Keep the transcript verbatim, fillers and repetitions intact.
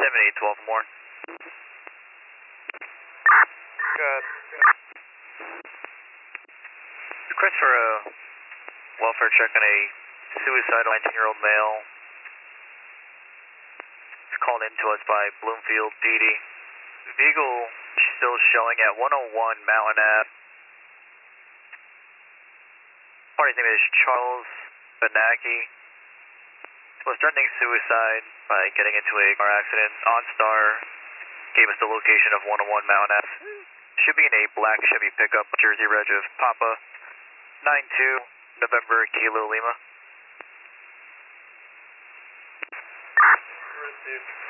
seven eight twelve more. Good. Request for a welfare check on a suicidal nineteen year old male. It's called in to us by Bloomfield P D. Vehicle still showing at one oh one Mountain Ave. Party's name is Charles Benacki. Was threatening suicide by getting into a car accident. OnStar gave us the location of one oh one Mountain Ave. Should be in a black Chevy pickup, Jersey reg of Papa nine two November Kilo Lima. Received.